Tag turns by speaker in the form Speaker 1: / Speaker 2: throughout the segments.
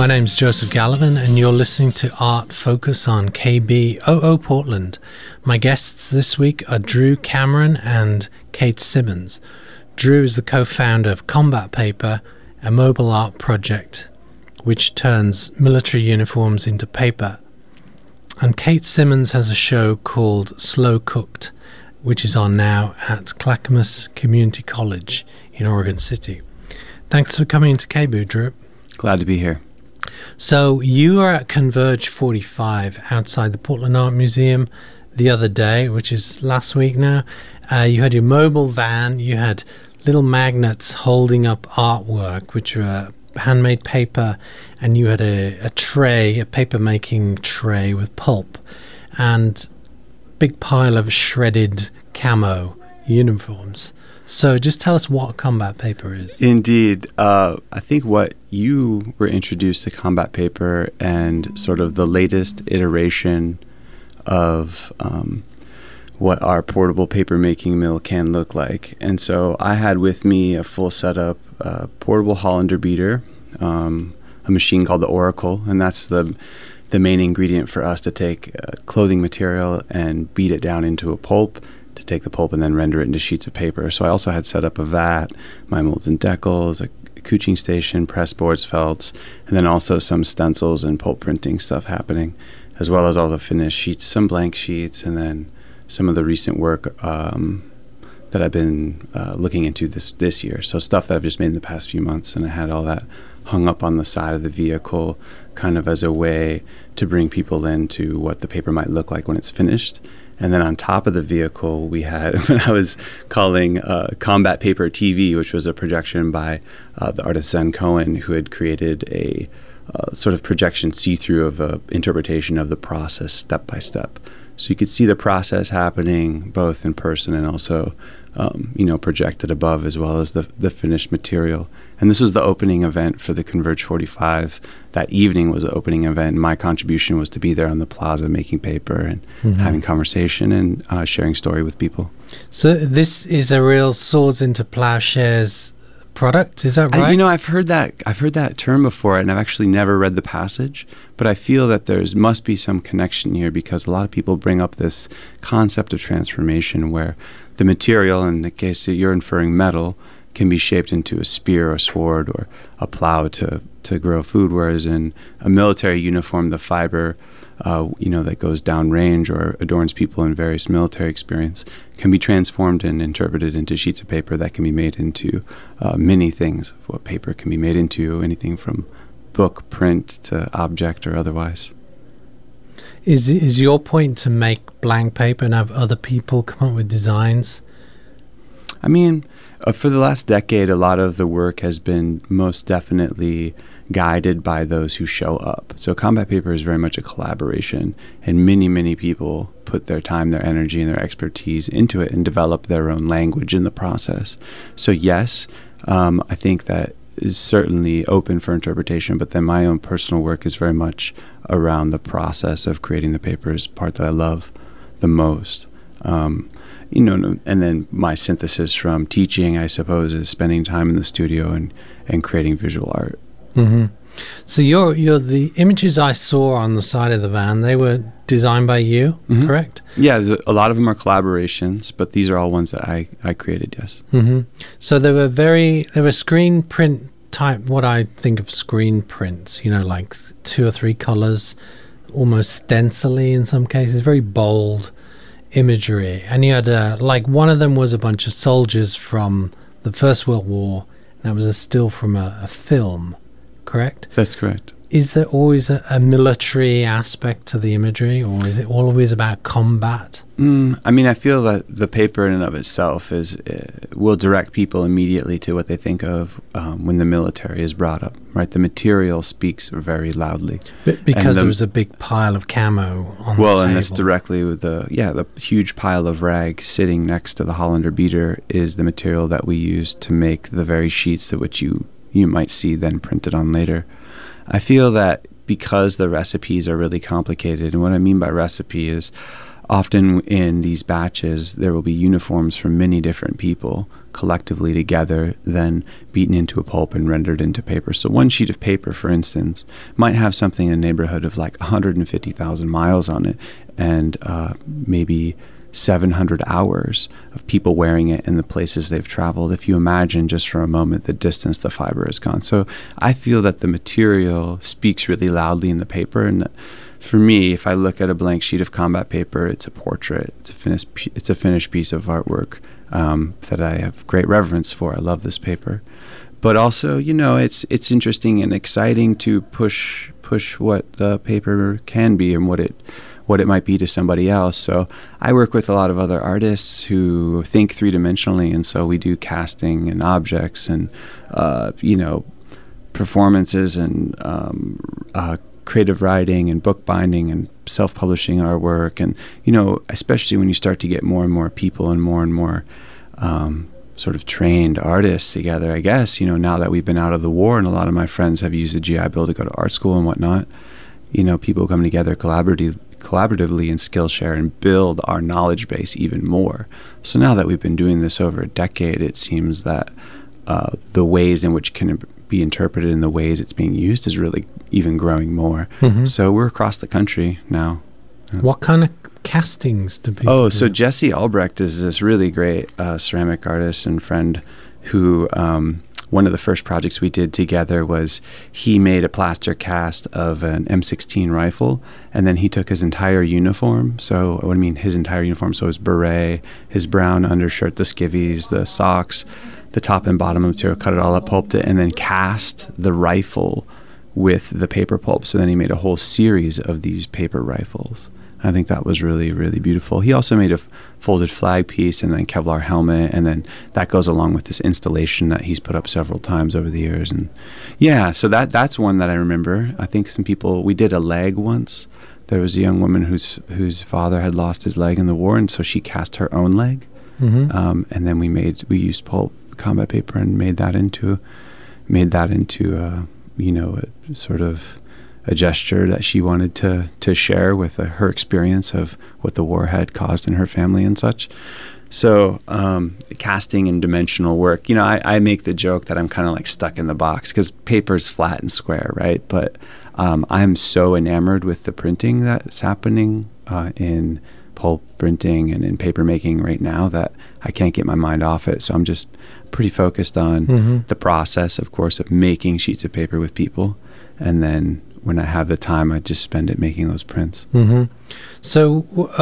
Speaker 1: name's Joseph Gallivan, and you're listening to Art Focus on KBOO Portland. My guests this week are Drew Cameron and Kate Simmons. Drew is the co-founder of Combat Paper, a mobile art project which turns military uniforms into paper. And Kate Simmons has a show called Slow Cooked, which is on now at Clackamas Community College in Oregon City. Thanks for coming to KBOO, Drew.
Speaker 2: Glad to be here.
Speaker 1: So you are at Converge 45 outside the Portland Art Museum the other day, which is last week now. You had your mobile van, you had little magnets holding up artwork, which were handmade paper, and you had a tray, a paper-making tray with pulp, and big pile of shredded camo uniforms. So just tell us what Combat Paper is.
Speaker 2: Indeed. I think what you were introduced to Combat Paper and sort of the latest iteration of what our portable paper making mill can look like. And so I had with me a full setup, portable Hollander beater, a machine called the Oracle, and that's the main ingredient for us to take clothing material and beat it down into a pulp, to take the pulp and then render it into sheets of paper. So I also had set up a vat, my molds and decals, a couching station, press boards, felts, and then also some stencils and pulp printing stuff happening, as well as all the finished sheets, some blank sheets, and then some of the recent work that I've been looking into this year. So stuff that I've just made in the past few months, and I had all that hung up on the side of the vehicle kind of as a way to bring people into what the paper might look like when it's finished. And then on top of the vehicle, we had what I was calling Combat Paper TV, which was a projection by the artist Zen Cohen, who had created a sort of projection see-through of an interpretation of the process step by step. So you could see the process happening both in person and also, projected above, as well as the finished material. And this was the opening event for the Converge 45. That evening was the opening event. My contribution was to be there on the plaza making paper and having conversation and sharing story with people.
Speaker 1: So this is a real Swords into Plowshares product, is that right?
Speaker 2: I've heard that term before, and I've actually never read the passage, but I feel that there must be some connection here, because a lot of people bring up this concept of transformation where the material, in the case that you're inferring metal, can be shaped into a spear or sword or a plow to grow food, whereas in a military uniform, the fiber that goes downrange or adorns people in various military experience can be transformed and interpreted into sheets of paper that can be made into many things. What paper can be made into, anything from book, print to object or otherwise.
Speaker 1: Is your point to make blank paper and have other people come up with designs?
Speaker 2: I mean, for the last decade, a lot of the work has been most definitely guided by those who show up. So Combat Paper is very much a collaboration, and many, many people put their time, their energy, and their expertise into it and develop their own language in the process. So yes, I think that is certainly open for interpretation, but then my own personal work is very much around the process of creating the paper is the part that I love the most. And then my synthesis from teaching, I suppose, is spending time in the studio and creating visual art.
Speaker 1: Mm-hmm. So you're the images I saw on the side of the van, they were designed by you, correct?
Speaker 2: Yeah, a lot of them are collaborations, but these are all ones that I created, yes.
Speaker 1: Mm-hmm. So they were screen print type, what I think of screen prints, like 2 or 3 colors, almost stencily in some cases, very bold imagery. And you had one of them was a bunch of soldiers from the First World War, and that was a still from a film, correct?
Speaker 2: That's correct.
Speaker 1: Is there always a military aspect to the imagery, or is it always about combat?
Speaker 2: I feel that the paper in and of itself will direct people immediately to what they think of when the military is brought up, right? The material speaks very loudly.
Speaker 1: Because there was a big pile of camo on the table.
Speaker 2: And that's directly with the huge pile of rag sitting next to the Hollander beater is the material that we use to make the very sheets that which you might see then printed on later. I feel that because the recipes are really complicated, and what I mean by recipe is often in these batches, there will be uniforms from many different people collectively together, then beaten into a pulp and rendered into paper. So one sheet of paper, for instance, might have something in the neighborhood of like 150,000 miles on it, and maybe 700 hours of people wearing it in the places they've traveled. If you imagine just for a moment the distance the fiber has gone. So I feel that the material speaks really loudly in the paper, and that for me, if I look at a blank sheet of combat paper, it's a portrait. It's a finished piece of artwork that I have great reverence for. I love this paper, but also, it's interesting and exciting to push what the paper can be and what it might be to somebody else. So I work with a lot of other artists who think three-dimensionally, and so we do casting and objects and performances and creative writing and bookbinding and self-publishing our work. And, especially when you start to get more and more people and more sort of trained artists together, I guess, now that we've been out of the war and a lot of my friends have used the GI Bill to go to art school and whatnot, people come together collaboratively and Skillshare and build our knowledge base even more. So now that we've been doing this over a decade, it seems that the ways in which can be interpreted and the ways it's being used is really even growing more. Mm-hmm. So we're across the country now.
Speaker 1: What kind of castings do people do?
Speaker 2: So Jesse Albrecht is this really great ceramic artist and friend who one of the first projects we did together was he made a plaster cast of an M16 rifle, and then he took his entire uniform. So what I mean, his entire uniform, so his beret, his brown undershirt, the skivvies, the socks, the top and bottom of the material, cut it all up, pulped it, and then cast the rifle with the paper pulp. So then he made a whole series of these paper rifles. I think that was really, really beautiful. He also made a folded flag piece and then Kevlar helmet, and then that goes along with this installation that he's put up several times over the years. And yeah, so that's one that I remember. I think we did a leg once. There was a young woman whose father had lost his leg in the war, and so she cast her own leg. Mm-hmm. And then we used pulp combat paper and made that into a sort of a gesture that she wanted to share with her experience of what the war had caused in her family and such. So casting and dimensional work, I make the joke that I'm kind of like stuck in the box because paper's flat and square, right? But I'm so enamored with the printing that's happening in pulp printing and in paper making right now that I can't get my mind off it. So I'm just pretty focused on the process, of course, of making sheets of paper with people. And then when I have the time, I just spend it making those prints.
Speaker 1: Mm-hmm. So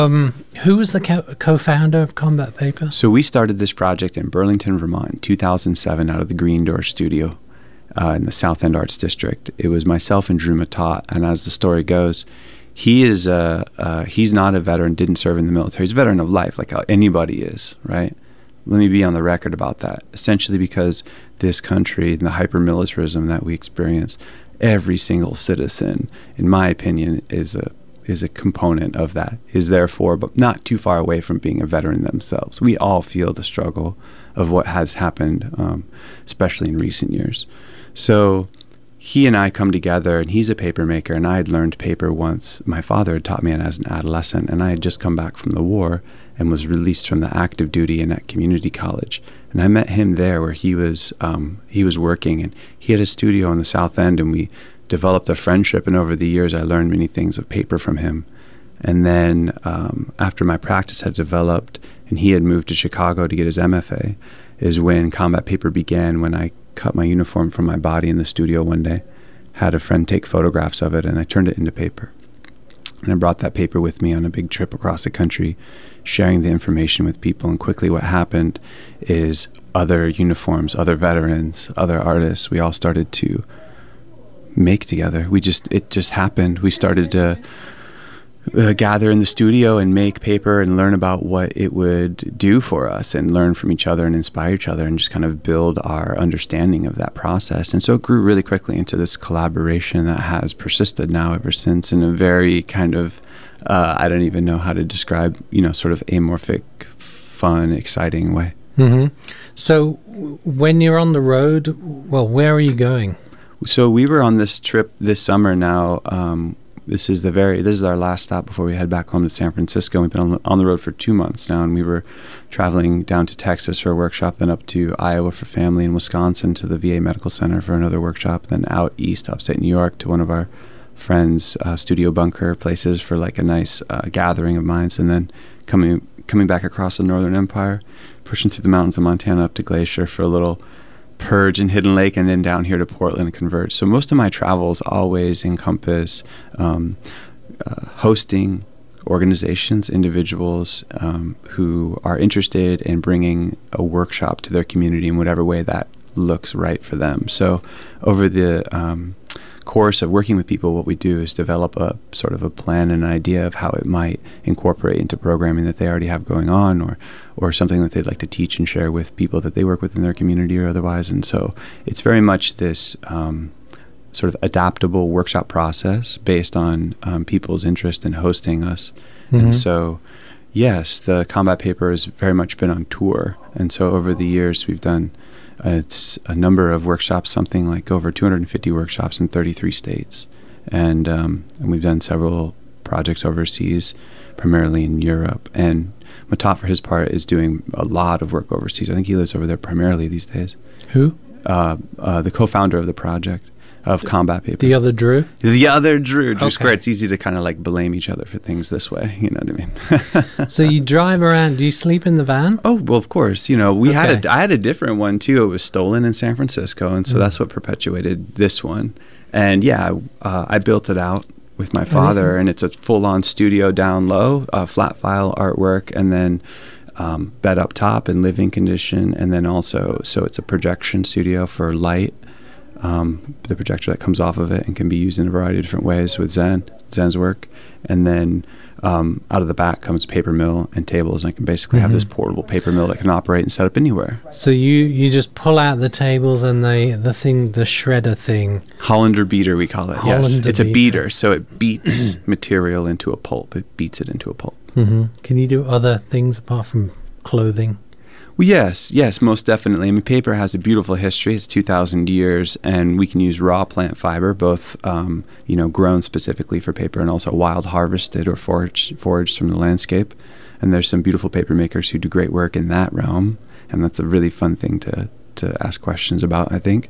Speaker 1: who was the co-founder of Combat Paper?
Speaker 2: So we started this project in Burlington, Vermont in 2007 out of the Green Door Studio in the South End Arts District. It was myself and Drew Matat. And as the story goes, he's not a veteran, didn't serve in the military. He's a veteran of life, like anybody is, right? Let me be on the record about that. Essentially because this country and the hyper-militarism that we experience, every single citizen, in my opinion, is a component of that, is therefore, but not too far away from being a veteran themselves. We all feel the struggle of what has happened, especially in recent years. So he and I come together, and he's a paper maker, and I had learned paper once. My father had taught me it as an adolescent, and I had just come back from the war and was released from the active duty and at community college. And I met him there where he was working, and he had a studio in the South End, and we developed a friendship. And over the years, I learned many things of paper from him. And then after my practice had developed, and he had moved to Chicago to get his MFA, is when Combat Paper began, when I cut my uniform from my body in the studio one day, had a friend take photographs of it, and I turned it into paper. And I brought that paper with me on a big trip across the country, sharing the information with people. And quickly what happened is other uniforms, other veterans, other artists, we all started to make together. It just happened. We started to gather in the studio and make paper and learn about what it would do for us and learn from each other and inspire each other and just kind of build our understanding of that process. And so it grew really quickly into this collaboration that has persisted now ever since in a very kind of, I don't even know how to describe, sort of amorphic, fun, exciting way.
Speaker 1: Mm-hmm. So when you're on the road, where are you going?
Speaker 2: So we were on this trip this summer now, this is our last stop before we head back home to San Francisco. We've been on the road for 2 months now, and we were traveling down to Texas for a workshop, then up to Iowa for family, and Wisconsin to the VA Medical Center for another workshop, then out east, upstate New York, to one of our friends' studio bunker places for like a nice gathering of minds, and then coming back across the Northern Empire, pushing through the mountains of Montana up to Glacier for a little purge in Hidden Lake, and then down here to Portland and converge. So most of my travels always encompass hosting organizations, individuals who are interested in bringing a workshop to their community in whatever way that looks right for them. So over the course of working with people, what we do is develop a sort of a plan and an idea of how it might incorporate into programming that they already have going on, or something that they'd like to teach and share with people that they work with in their community or otherwise. And so it's very much this sort of adaptable workshop process based on people's interest in hosting us. And so, yes, the combat paper has very much been on tour. And so over the years, we've done it's a number of workshops, something like over 250 workshops in 33 states. And we've done several projects overseas, primarily in Europe. And Matat, for his part, is doing a lot of work overseas. I think he lives over there primarily these days.
Speaker 1: Who?
Speaker 2: The co-founder of the project of Combat Paper.
Speaker 1: The other Drew?
Speaker 2: The other Drew. Drew
Speaker 1: Okay.
Speaker 2: Square. It's easy to kind of like blame each other for things this way. You know what I mean?
Speaker 1: So you drive around. Do you sleep in the van?
Speaker 2: Oh, well, of course. You know,
Speaker 1: Okay.
Speaker 2: I had a different one too. It was stolen in San Francisco, and so that's what perpetuated this one. And yeah, I built it out with my father, and it's a full-on studio down low, flat file artwork, and then bed up top in living condition, and then also, so it's a projection studio for light. The projector that comes off of it and can be used in a variety of different ways with Zen's work. And then out of the back comes paper mill and tables, and I can basically have this portable paper mill that can operate and set up anywhere.
Speaker 1: So you just pull out the tables and the shredder thing.
Speaker 2: Hollander beater, we call it. Yes,
Speaker 1: Hollander
Speaker 2: it's a
Speaker 1: beater.
Speaker 2: beater, so it beats material into a pulp. It beats it into a pulp.
Speaker 1: Can you do other things apart from clothing?
Speaker 2: Well, yes, most definitely. I mean, paper has a beautiful history. It's 2,000 years, and we can use raw plant fiber, both grown specifically for paper, and also wild harvested or foraged from the landscape. And there's some beautiful paper makers who do great work in that realm, and that's a really fun thing to ask questions about, I think.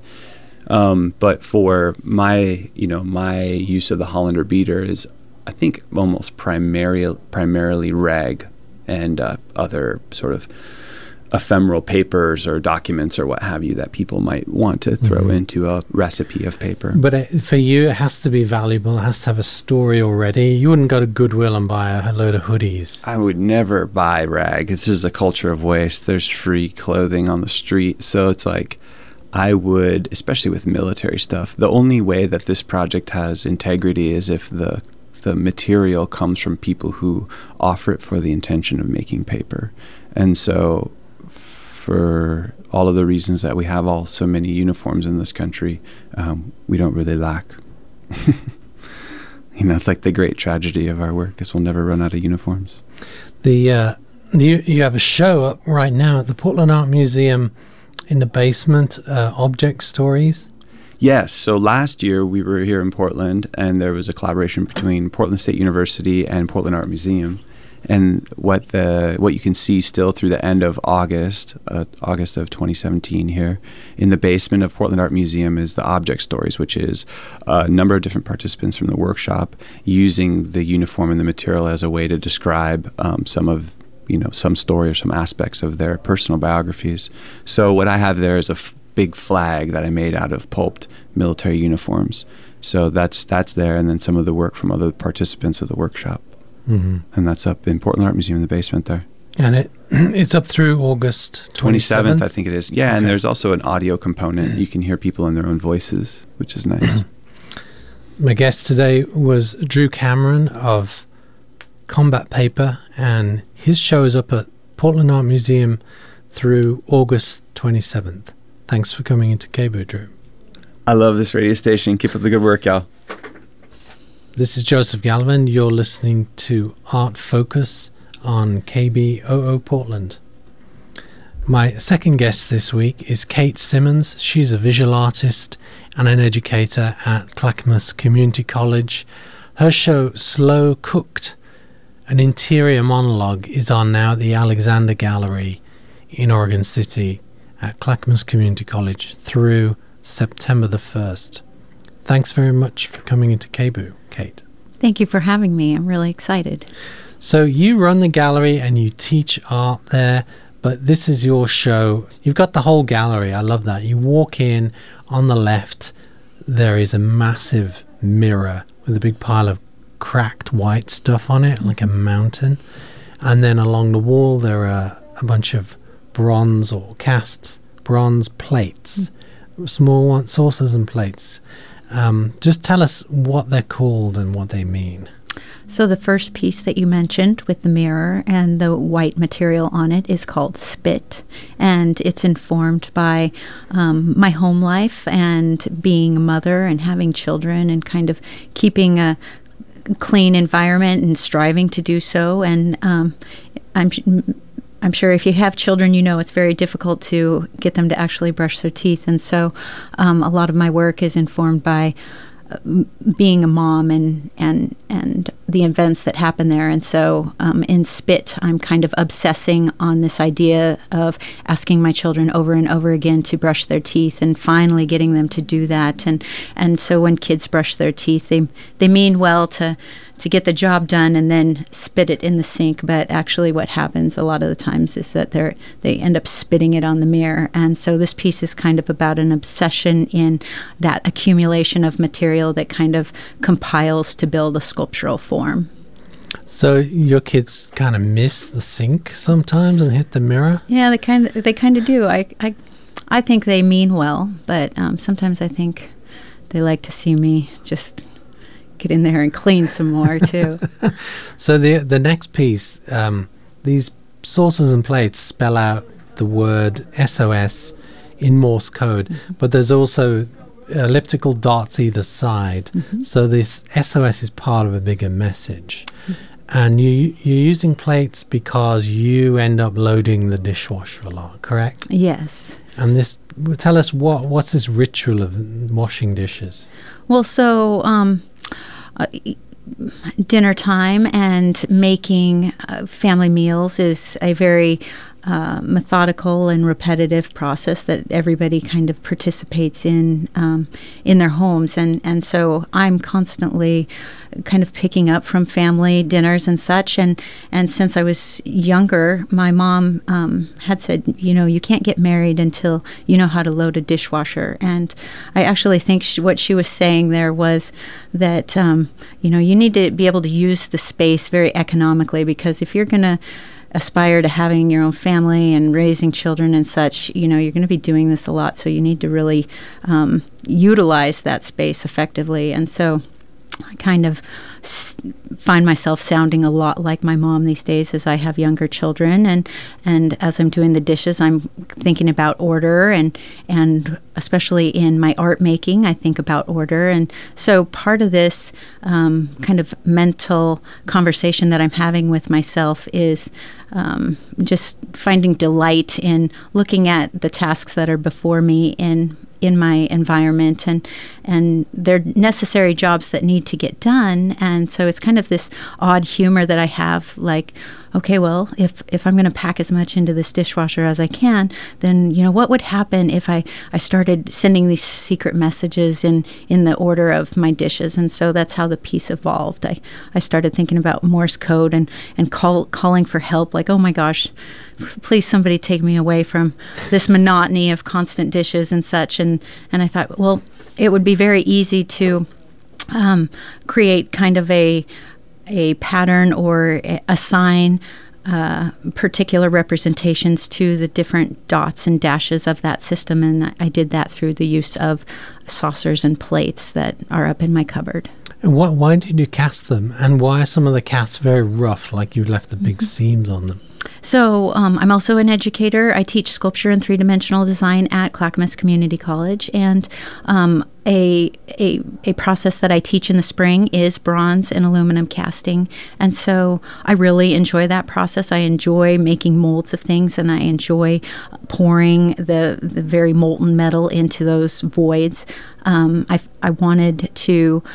Speaker 2: But for my use of the Hollander beater is, I think, almost primarily rag and other sort of ephemeral papers or documents or what have you that people might want to throw into a recipe of paper.
Speaker 1: But for you, it has to be valuable. It has to have a story already. You wouldn't go to Goodwill and buy a load of hoodies.
Speaker 2: I would never buy rag. This is a culture of waste. There's free clothing on the street. So it's like, I would, especially with military stuff, the only way that this project has integrity is if the material comes from people who offer it for the intention of making paper. And so for all of the reasons that we have so many uniforms in this country, we don't really lack. It's like the great tragedy of our work is we'll never run out of uniforms.
Speaker 1: You have a show up right now at the Portland Art Museum in the basement, Object Stories.
Speaker 2: Yes. So last year we were here in Portland, and there was a collaboration between Portland State University and Portland Art Museum. And what you can see still through the end of August of 2017 here in the basement of Portland Art Museum is the Object Stories, which is a number of different participants from the workshop using the uniform and the material as a way to describe some story or some aspects of their personal biographies. So what I have there is a big flag that I made out of pulped military uniforms. So that's there, and then some of the work from other participants of the workshop. And that's up in Portland Art Museum in the basement there.
Speaker 1: And it's up through August 27th?
Speaker 2: I think it is. Yeah, okay. And there's also an audio component. You can hear people in their own voices, which is nice.
Speaker 1: My guest today was Drew Cameron of Combat Paper, and his show is up at Portland Art Museum through August 27th. Thanks for coming into KBOO, Drew. I
Speaker 2: love this radio station. Keep up the good work, y'all.
Speaker 1: This is Joseph Galvin. You're listening to Art Focus on KBOO Portland. My second guest this week is Kate Simmons. She's a visual artist and an educator at Clackamas Community College, Her show, Slow Cooked, an interior monologue, is on now at the Alexander Gallery in Oregon City at Clackamas Community College through September the 1st. Thanks very much for coming into KBOO, Kate.
Speaker 3: Thank you for having me. I'm really excited.
Speaker 1: So you run the gallery and you teach art there, but this is your show. You've got the whole gallery. I love that. You walk in, on the left, there is a massive mirror with a big pile of cracked white stuff on it, like a mountain. And then along the wall, there are a bunch of bronze or cast bronze plates, small ones, saucers and plates. Just tell us what they're called and what they mean.
Speaker 3: So the first piece that you mentioned with the mirror and the white material on it is called Spit, and it's informed by my home life and being a mother and having children and kind of keeping a clean environment and striving to do so. And I'm sure if you have children, you know it's very difficult to get them to actually brush their teeth. And so a lot of my work is informed by being a mom and the events that happen there. And so in Spit, I'm kind of obsessing on this idea of asking my children over and over again to brush their teeth and finally getting them to do that. And so when kids brush their teeth, they mean well to get the job done and then spit it in the sink. But actually what happens a lot of the times is that they end up spitting it on the mirror. And so this piece is kind of about an obsession in that accumulation of material that kind of compiles to build a sculptural form.
Speaker 1: So your kids kind of miss the sink sometimes and hit the mirror?
Speaker 3: Yeah, they kind of do. I think they mean well, but sometimes I think they like to see me just get in there and clean some more too.
Speaker 1: So the next piece, these saucers and plates spell out the word SOS in Morse code, but there's also elliptical dots either side. So this SOS is part of a bigger message. And you're using plates because you end up loading the dishwasher a lot, correct?
Speaker 3: Yes.
Speaker 1: And tell us what's this ritual of washing dishes?
Speaker 3: Well, so dinner time and making family meals is a very methodical and repetitive process that everybody kind of participates in their homes. And so I'm constantly kind of picking up from family dinners and such. And since I was younger, my mom had said, you can't get married until you know how to load a dishwasher. And I actually think what she was saying there was that, you need to be able to use the space very economically, because if you're going to aspire to having your own family and raising children and such, you're going to be doing this a lot. So you need to really utilize that space effectively. And so I kind of find myself sounding a lot like my mom these days as I have younger children, and as I'm doing the dishes, I'm thinking about order, and especially in my art making, I think about order. And so part of this kind of mental conversation that I'm having with myself is just finding delight in looking at the tasks that are before me in my environment, and they're necessary jobs that need to get done. And so it's kind of this odd humor that I have, like, okay, well, if I'm going to pack as much into this dishwasher as I can, then, what would happen if I started sending these secret messages in the order of my dishes? And so that's how the piece evolved. I started thinking about Morse code and calling for help, like, oh my gosh, please somebody take me away from this monotony of constant dishes and such. And I thought, well, it would be very easy to create kind of a pattern or assign particular representations to the different dots and dashes of that system. And I did that through the use of saucers and plates that are up in my cupboard.
Speaker 1: And why did you cast them? And why are some of the casts very rough, like you left the big seams on them?
Speaker 3: So I'm also an educator. I teach sculpture and three-dimensional design at Clackamas Community College, and a process that I teach in the spring is bronze and aluminum casting. And so I really enjoy that process. I enjoy making molds of things, and I enjoy pouring the very molten metal into those voids. I wanted to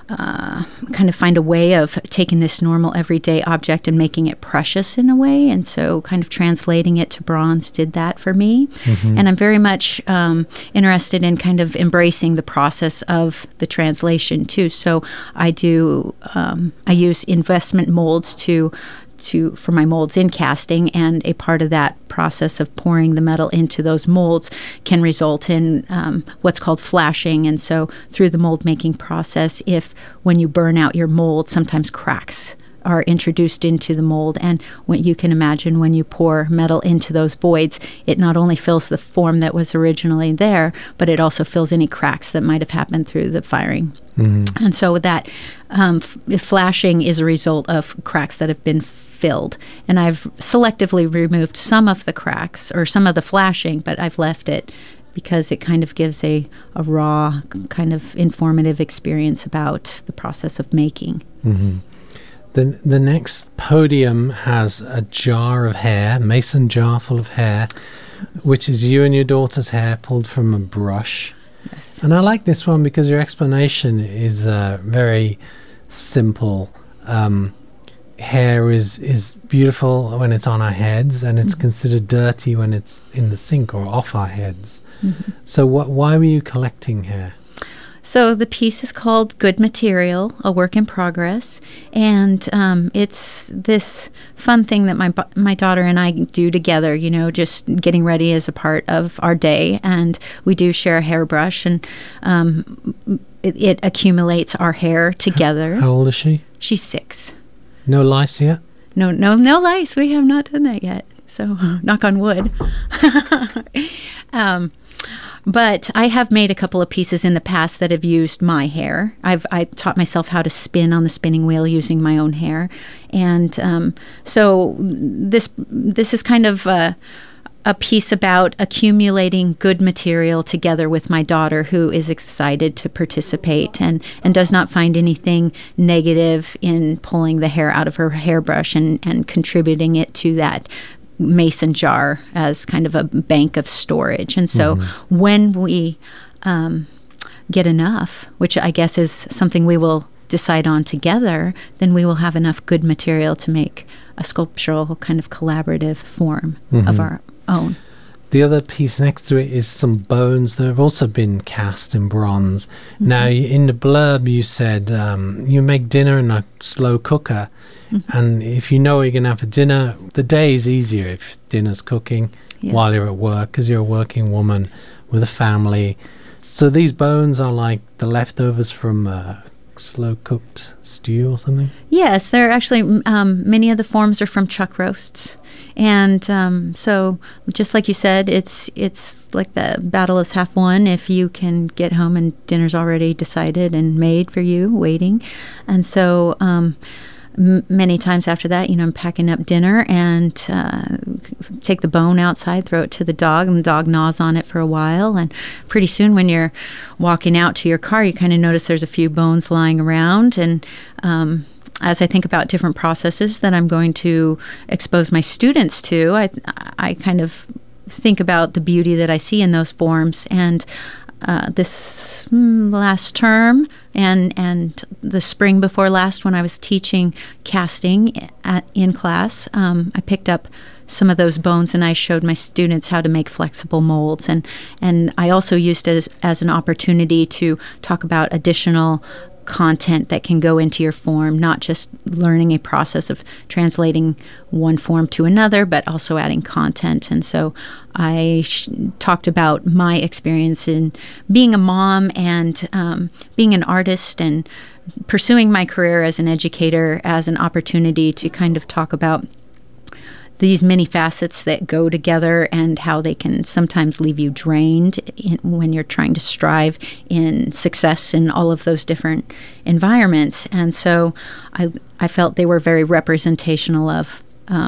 Speaker 3: kind of find a way of taking this normal everyday object and making it precious in a way. And so kind of translating it to bronze did that for me. And I'm very much interested in kind of embracing the process of the translation too. So I use investment molds for my molds in casting, and a part of that process of pouring the metal into those molds can result in what's called flashing. And so through the mold making process, when you burn out your mold, sometimes cracks are introduced into the mold. And what you can imagine, when you pour metal into those voids, it not only fills the form that was originally there, but it also fills any cracks that might have happened through the firing. And so that flashing is a result of cracks that have been filled. And I've selectively removed some of the cracks or some of the flashing, but I've left it because it kind of gives a raw, kind of informative experience about the process of making.
Speaker 1: The next podium has a jar of hair, mason jar full of hair, which is you and your daughter's hair pulled from a brush.
Speaker 3: Yes.
Speaker 1: And I like this one because your explanation is very simple. Hair is beautiful when it's on our heads, and it's considered dirty when it's in the sink or off our heads. So why were you collecting hair?
Speaker 3: So the piece is called Good Material, a work in progress, and it's this fun thing that my daughter and I do together, just getting ready as a part of our day, and we do share a hairbrush, and it accumulates our hair together.
Speaker 1: How old is she?
Speaker 3: She's 6.
Speaker 1: No lice yet?
Speaker 3: No lice. We have not done that yet, so knock on wood. But I have made a couple of pieces in the past that have used my hair. I taught myself how to spin on the spinning wheel using my own hair. And so this is kind of a piece about accumulating good material together with my daughter, who is excited to participate and does not find anything negative in pulling the hair out of her hairbrush and contributing it to that mason jar as kind of a bank of storage. And so when we get enough, which I guess is something we will decide on together, then we will have enough good material to make a sculptural kind of collaborative form of our own.
Speaker 1: The other piece next to it is some bones that have also been cast in bronze. Now, in the blurb, you said you make dinner in a slow cooker. And if you know what you're going to have for dinner, the day is easier if dinner's cooking while you're at work, because you're a working woman with a family. So these bones are like the leftovers from slow-cooked stew or something?
Speaker 3: Yes, they're actually, many of the forms are from chuck roasts. And so, just like you said, it's like the battle is half won if you can get home and dinner's already decided and made for you, waiting. And so, many times after that, I'm packing up dinner and take the bone outside, throw it to the dog, and the dog gnaws on it for a while. And pretty soon when you're walking out to your car, you kind of notice there's a few bones lying around. And as I think about different processes that I'm going to expose my students to, I kind of think about the beauty that I see in those forms. And this last term and the spring before last, when I was teaching casting in class, I picked up some of those bones and I showed my students how to make flexible molds. And I also used it as an opportunity to talk about additional content that can go into your form, not just learning a process of translating one form to another, but also adding content. And so I talked about my experience in being a mom and being an artist and pursuing my career as an educator as an opportunity to kind of talk about these many facets that go together and how they can sometimes leave you drained when you're trying to strive in success in all of those different environments. And so I felt they were very representational of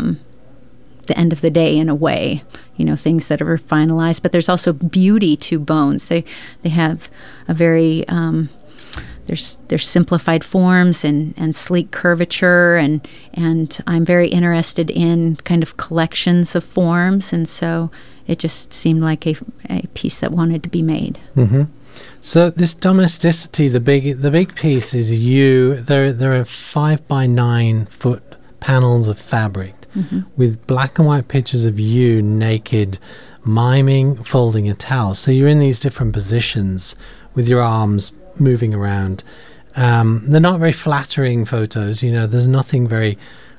Speaker 3: the end of the day in a way, things that are finalized. But there's also beauty to bones. They have a very... There's simplified forms and sleek curvature, and I'm very interested in kind of collections of forms, and so it just seemed like a piece that wanted to be made.
Speaker 1: Mm-hmm. So this domesticity, the big piece is you. There are 5 by 9 foot panels of fabric with black and white pictures of you naked, miming folding a towel. So you're in these different positions with your arms moving around. They're not very flattering photos. There's nothing very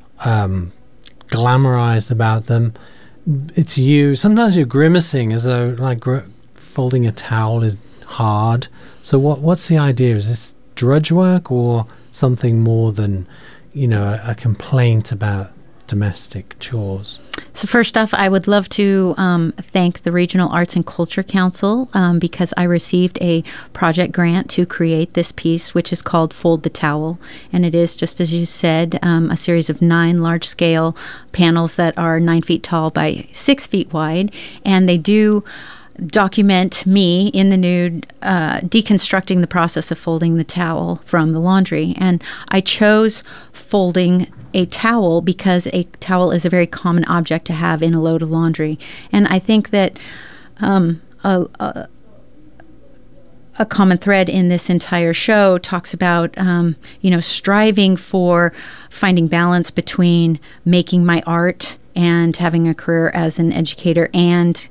Speaker 1: glamorized about them. It's you. Sometimes you're grimacing as though folding a towel is hard. So what's the idea? Is this drudge work or something more than a complaint about domestic chores?
Speaker 3: So first off, I would love to thank the Regional Arts and Culture Council because I received a project grant to create this piece, which is called Fold the Towel. And it is, just as you said, a series of 9 large-scale panels that are 9 feet tall by 6 feet wide. And they do document me in the nude, deconstructing the process of folding the towel from the laundry. And I chose folding a towel because a towel is a very common object to have in a load of laundry. And I think that a common thread in this entire show talks about, striving for finding balance between making my art and having a career as an educator and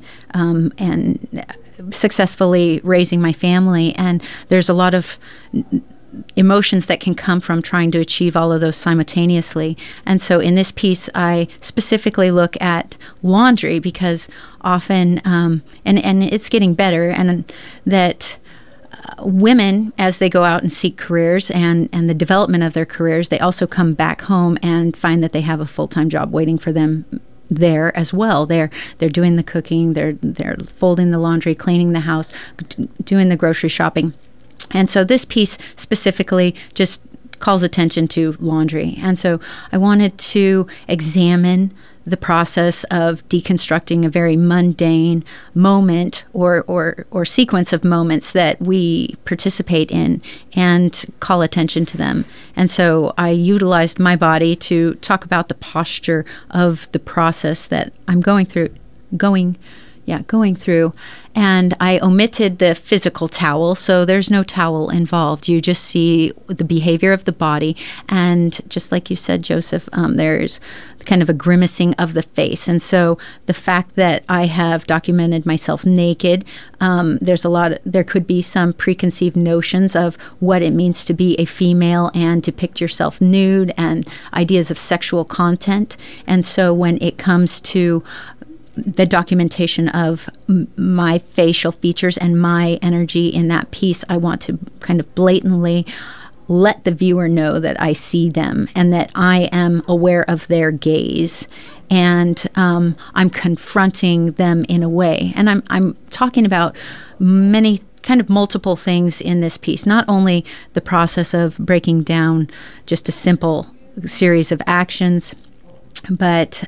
Speaker 3: successfully raising my family. And there's a lot of emotions that can come from trying to achieve all of those simultaneously. And so in this piece, I specifically look at laundry because often, and it's getting better, and that women, as they go out and seek careers and the development of their careers, they also come back home and find that they have a full-time job waiting for them there as well. They're doing the cooking, they're folding the laundry, cleaning the house, doing the grocery shopping. And so this piece specifically just calls attention to laundry. And so I wanted to examine the process of deconstructing a very mundane moment or sequence of moments that we participate in and call attention to them. And so I utilized my body to talk about the posture of the process that I'm going through. And I omitted the physical towel, so there's no towel involved. You just see the behavior of the body. And just like you said, Joseph, there's kind of a grimacing of the face. And so the fact that I have documented myself naked, there could be some preconceived notions of what it means to be a female and depict yourself nude and ideas of sexual content. And so when it comes to the documentation of my facial features and my energy in that piece, I want to kind of blatantly let the viewer know that I see them and that I am aware of their gaze, and I'm confronting them in a way. And I'm talking about many kind of multiple things in this piece, not only the process of breaking down just a simple series of actions, but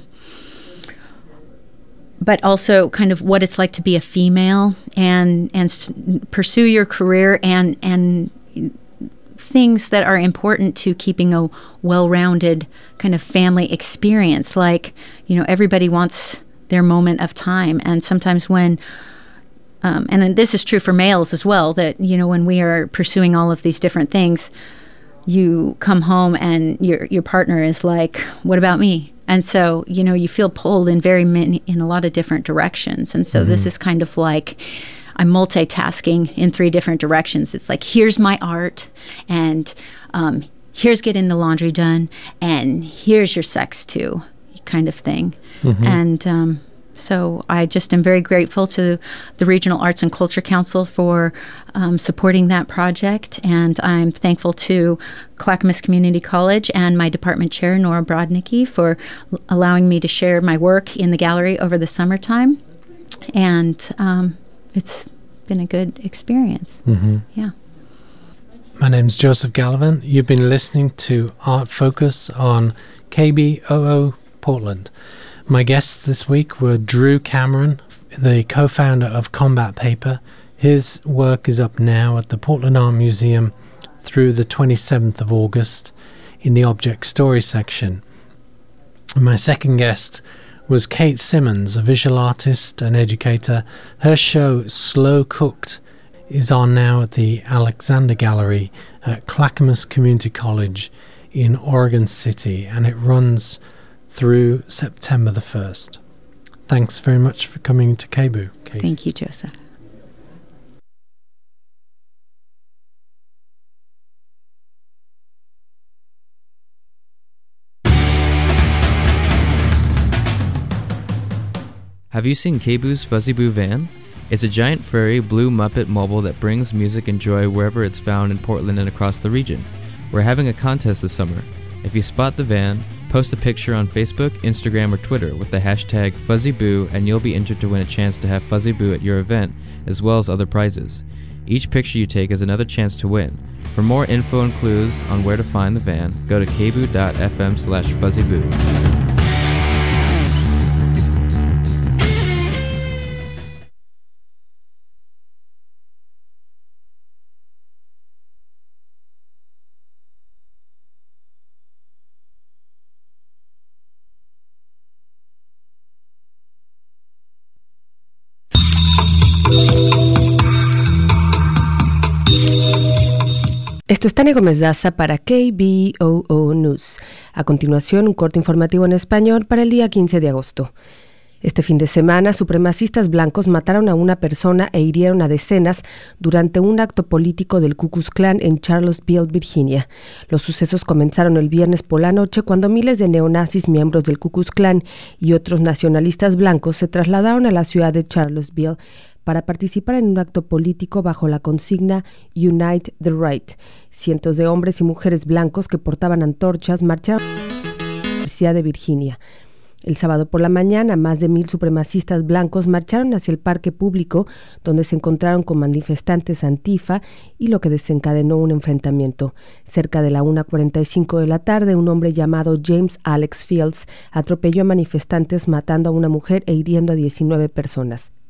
Speaker 3: also kind of what it's like to be a female and pursue your career and things that are important to keeping a well-rounded kind of family experience. Like, everybody wants their moment of time. And sometimes when, and this is true for males as well, that, when we are pursuing all of these different things, you come home and your partner is like, what about me? And so, you feel pulled in a lot of different directions. And so this is kind of like I'm multitasking in 3 different directions. It's like, here's my art, and here's getting the laundry done, and here's your sex too, kind of thing. And so I just am very grateful to the Regional Arts and Culture Council for supporting that project. And I'm thankful to Clackamas Community College and my department chair, Nora Brodnicki, for allowing me to share my work in the gallery over the summertime. And it's been a good experience. Yeah.
Speaker 1: My name's Joseph Gallivan. You've been listening to Art Focus on KBOO Portland. My guests this week were Drew Cameron, the co-founder of Combat Paper. His work is up now at the Portland Art Museum through the 27th of August in the Object Story section. My second guest was Kate Simmons, a visual artist and educator. Her show, Slow Cooked, is on now at the Alexander Gallery at Clackamas Community College in Oregon City, and it runs through September the 1st. Thanks very much for coming to KBOO, Kate.
Speaker 3: Thank you, Joseph.
Speaker 4: Have you seen KBOO's Fuzzy Boo van? It's a giant furry blue Muppet mobile that brings music and joy wherever it's found in Portland and across the region. We're having a contest this summer. If you spot the van, post a picture on Facebook, Instagram, or Twitter with the hashtag FuzzyBoo, and you'll be entered to win a chance to have Fuzzy Boo at your event, as well as other prizes. Each picture you take is another chance to win. For more info and clues on where to find the van, go to kboo.fm/FuzzyBoo.
Speaker 5: Esto es Tania Gómez Daza para KBOO News. A continuación, un corte informativo en español para el día 15 de agosto. Este fin de semana, supremacistas blancos mataron a una persona e hirieron a decenas durante un acto político del Ku Klux Klan en Charlottesville, Virginia. Los sucesos comenzaron el viernes por la noche cuando miles de neonazis, miembros del Ku Klux Klan y otros nacionalistas blancos se trasladaron a la ciudad de Charlottesville para participar en un acto político bajo la consigna Unite the Right. Cientos de hombres y mujeres blancos que portaban antorchas marcharon a la Universidad de Virginia. El sábado por la mañana, más de 1,000 supremacistas blancos marcharon hacia el parque público, donde se encontraron con manifestantes antifa y lo que desencadenó un enfrentamiento. Cerca de la 1:45 de la tarde, un hombre llamado James Alex Fields atropelló a manifestantes, matando a una mujer e hiriendo a 19 personas.